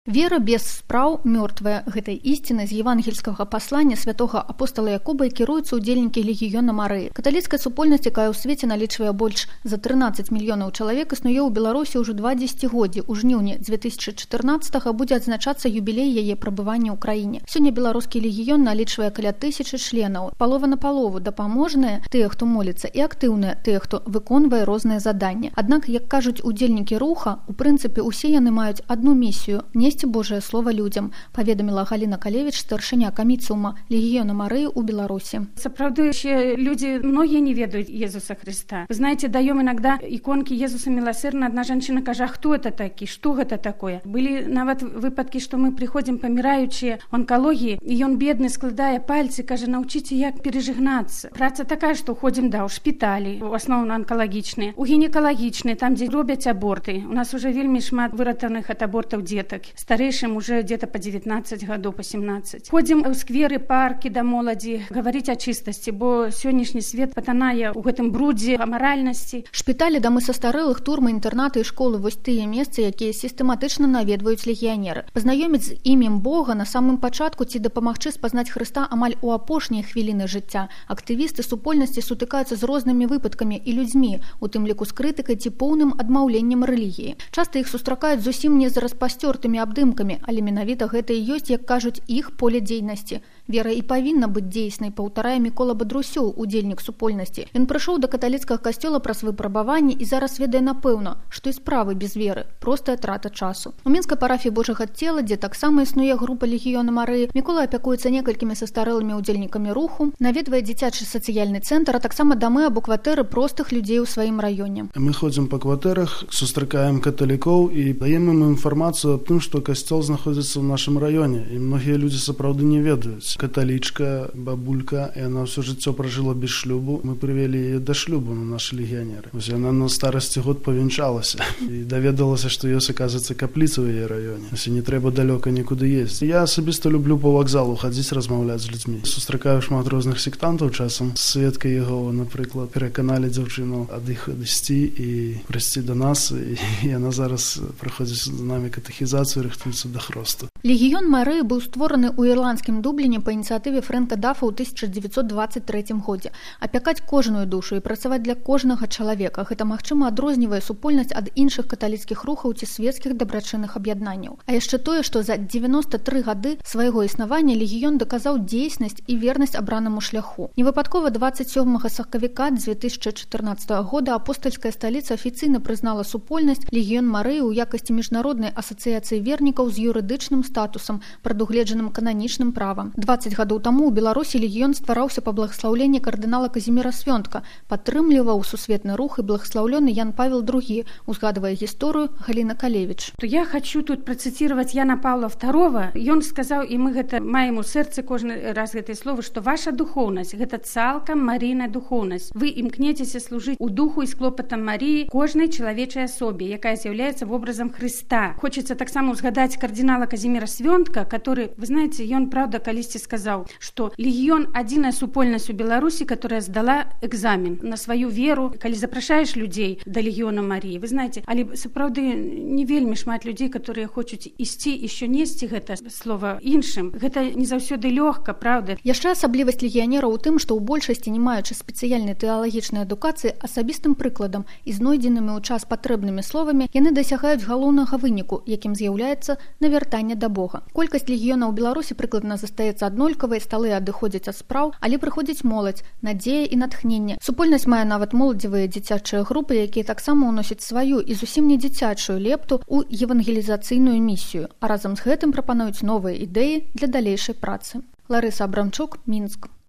Вера без спраў мёртвая. Гэтай ісціны з евангельскага паслання святога апостала Якоба і кіруюцца ўдзельнікі легіёна Марыі. Каталіцкая супольнасць, якая ў свеце налічвае больш за 13 мільёнаў чалавек, існуе ў Беларусі ўжо 2 дзесяцігоддзі. У жніўні 2014 будзе адзначацца юбілей яе прабывання ў краіне. Сёння беларускі легіён налічвае каля 1000 членаў. Палова на палову дапаможныя тыя, хто моліцца, і актыўныя тыя, хто выконвае розныя заданні. Аднак, як кажуць удзельнікі руха, у прынцыпе усе яны маюць адну місію – несці Божае слова людзям, паведаміла Галіна Калевіч, старшыня каміцыума легіёна Марыі ў Беларусі. Сапраўды, люди, многие не ведают Иисуса Христа. Вы знаете, даем иногда иконки Иисуса Милосердного. Одна женщина кажа, кто это таки, что это такое? Были нават выпадки, что мы приходим помираючие в онкологии, и он бедный, складая пальцы, кажа, научите, як пережигнаться. Праца такая, что ходим, да, у шпиталі, в основном онкологичные, у гинекологичные, там, где робят аборты. У нас уже вельмі шмат выратаных от абортов деток. Старейшим уже где-то по 19 годов, по 17. Ходим в скверы, парки да моладзі, говорить о чистости, бо сённяшні свет патанае ў гэтым брудзе амаральнасці. Шпіталі, дамы састарэлых, турмы, інтэрнаты і школы – вось тыя месцы, якія сістэматычна наведваюць легіянеры. Пазнаёміць з імем Бога на самым пачатку ці дапамагчы спазнаць Хрыста амаль у апошнія хвіліны жыцця. Актывісты супольнасці сутыкаюцца з рознымі выпадкамі і людзьмі, у тым ліку з крытыкай ці поўным адмаўленнем рэлігіі. Часта іх сустракаюць зусім не з распасцёртымі абдымкамі, але менавіта гэта і ёсць, як кажуць, іх поле дзейнасці. Вера і павінна быць дзейснай, паўтарае Мікола Бадрусёў, удзельнік супольнасці. Ён прыйшоў да каталіцкага касцёла праз выпрабаванні і зараз ведае напэўна, што і справы без веры, простая трата часу. У Мінскай парафіі Божага цела, дзе таксама існуе група легіёна Марыі, Мікола апякуецца некалькімі састарэлымі удзельнікамі руху, наведвае дзіцячы сацыяльны цэнтр, а таксама дамы або кватэры простых людзей у сваім раёне. Мы ходзім па кватэрах, сустракаем каталікоў і даем ім інфармацыю аб тым, што касцёл знаходзіцца ў нашым раёне, і многія людзі сапраўды не ведаюць. Каталічка, бабулька, і яна ўсё жыццё пражыла без шлюбу. Мы прывялі яе да шлюбу на нашы легіянеры. Вось яна на старасці год павянчалася і даведалася, што ёсць, аказваецца, капліца ў яе раёне. Вось не трэба далёка нікуды ездзіць. Я асабіста люблю па вакзалу хадзіць, размаўляць з людзьмі. Сустракаю шмат розных сектантаў часам. Сведка Єгова, напрыклад, пераканалі дзяўчыну ад іх адысці і прыйсці да нас, і яна зараз праходзіць з намі катэхізацыю, рыхтуецца да хросту. Легіён Марыі быў створаны ў ірландскім Дубліне па ініцыятыве Фрэнка Дафа ў 1923 годзе. Апякаць кожную душу і працаваць для кожнага чалавека. Гэта, магчыма, адрознівае супольнасць ад іншых каталіцкіх рухаў ці светскіх дабрачынных аб'яднанняў. А яшчэ тое, што за 93 гады свайго існавання легіён даказаў дзейснасць і вернасць абранаму шляху. Невыпадкова 27 сакавіка 2014 года апостальская сталіца афіцыйна прызнала супольнасць легіён Марыі ў якасці міжнароднай асацыяцыі вернікаў з юрыдычным статусам, прадугледжаным кананічным правам. 20 гадоў таму ў Беларусі легіён ствараўся па благаслаўленні кардынала Казіміра Свёнтка, падтрымліваў сусветны рух і благаслаўлёны Ян Павел II, узгадвае гісторыю Галіна Калевіч. Я хочу тут процитировать Яна Павла II. Ён сказаў, і мы гэта маем у сэрцы кожны раз гэтае слово, што ваша духоўнасць – гэта цалкам марыйная духоўнасць. Вы імкнецеся служыць у духу і з клопатам Марыі кожнай чалавечай асобе, якая з'яўляецца вобразам Хрыста. Хочется таксама узгадаць кардинала Казіміра Свёнтка, который, вы знаете, ён, правда, калісьці сказаў, што легіён – адзіная супольнасць у Беларусі, которая здала экзамен на сваю веру. Калі запрашаеш людзей да легіёна Марыі, вы знаете, але сапраўды не вельмі шмат людзей, которые хочуць ісці, еще несці гэта слова іншым. Гэта не заўсёды лёгка, правда. Яшчэ асаблівасць легіянераў у тым, што ў большасці, не маючы спецыяльнай тэалагічнай адукацыі, асабістым прыкладам і знойдзенымі ў час патрэбнымі словамі, яны дасягаюць галоўнага выніку, якім з'яўляецца навяртанне да Бога. Колькасць легіёнаў у Беларусі прыкладна застаецца аднолькавай, сталы адыходзяць ад спраў, але прыходзіць моладзь, надзея і натхненне. Супольнасць мае нават моладзевыя дзіцячыя групы, якія таксама ўносяць сваю і зусім не дзіцячую лепту ў евангелізацыйную місію, а разам з гэтым прапануюць новыя ідэі для далейшай працы. Ларыса Абрамчук, Мінск.